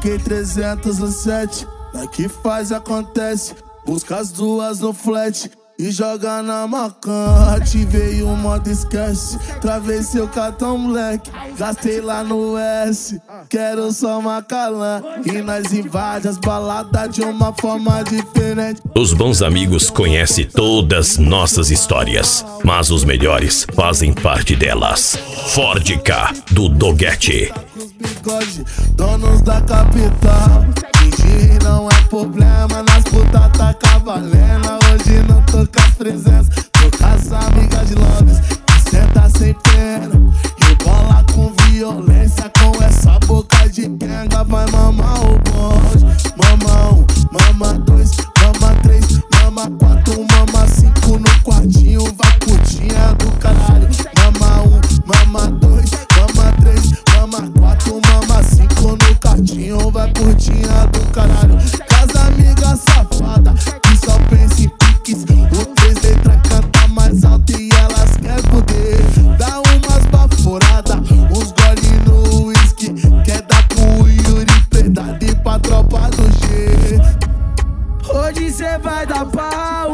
Coloquei 300 no set, daqui faz acontece. Busca as duas no flat e joga na macan. Ativei o modo esquece, travei seu cartão moleque. Gastei lá no S, quero só Macalã. E nós invade as baladas de uma forma diferente. Os bons amigos conhecem todas nossas histórias, mas os melhores fazem parte delas. Ford K, do Doguete. Donos da capital, fingir não é problema. Nas putas tá cavalendo. Hoje não tô com as presenças, tô com as amigas de Londres que senta sem pena e bola com violência. Com essa boca de quenga vai mamar o bonde. Mama 1, mama 2, mama 3, mama 4, mama 5 no quartinho. Vai putinha do caralho. Mama 1, mama 2, mama 3, mama 4, mama 5 no quartinho. Vai putinha do caralho. Casa amiga safada que só pensa em piques. O 3 letras canta mais alto e elas querem poder. Dá umas baforadas, uns gole no whisky. Quer dar pro Yuri Preda e pra tropa do G. Hoje cê vai dar pau,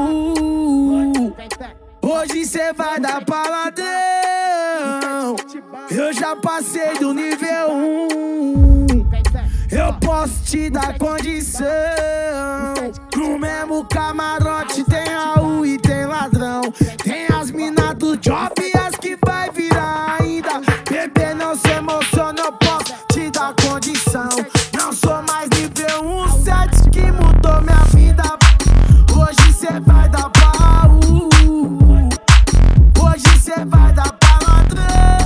hoje cê vai dar paladão. Eu já passei do nível 1, eu posso te dar condição. No mesmo camarote tem Raul e tem ladrão. Tem as minas do job e as que vai virar ainda. Bebê, não se emociona, eu posso te dar condição. Não sou mais nível 1, 7 que mudou minha vida. Hoje cê vai dar pau, hoje cê vai dar paladrão.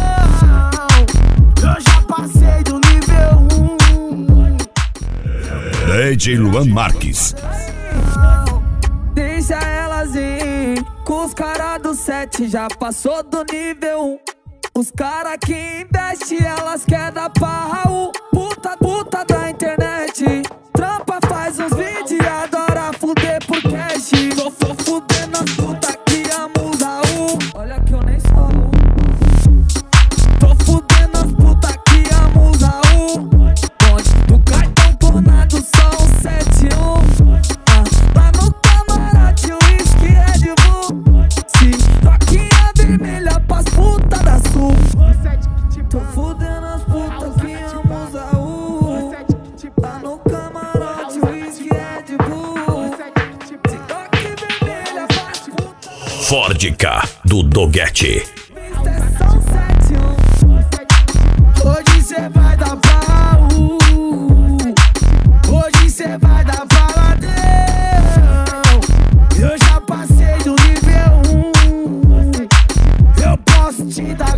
Eu já passei do nível 1. DJ Luan Marques. Deixa elas ir, com os caras do 7 já passou do nível 1. Os caras que investem, elas querem dar pra Raul. Puta da internet, trampa, faz uns vídeos e adora fuder por cash. Tô fudendo as putas que amam o Raul. Olha que eu nem sou Raul. Tô fudendo as putas que amam o Raul. Bonde do cartão tornado só um 71. Lá no camarote o whisky Red Bull. Se toquinha vermelha pras putas da sul. Tô fudendo as putas que amam o Raul. Lá no camarote o whisky Red Bull. Se toque vermelha pras putas. Ford K, do Doguete. Hoje cê vai dar pau, hoje cê vai dar paladão. Eu já passei do nível 1, eu posso te dar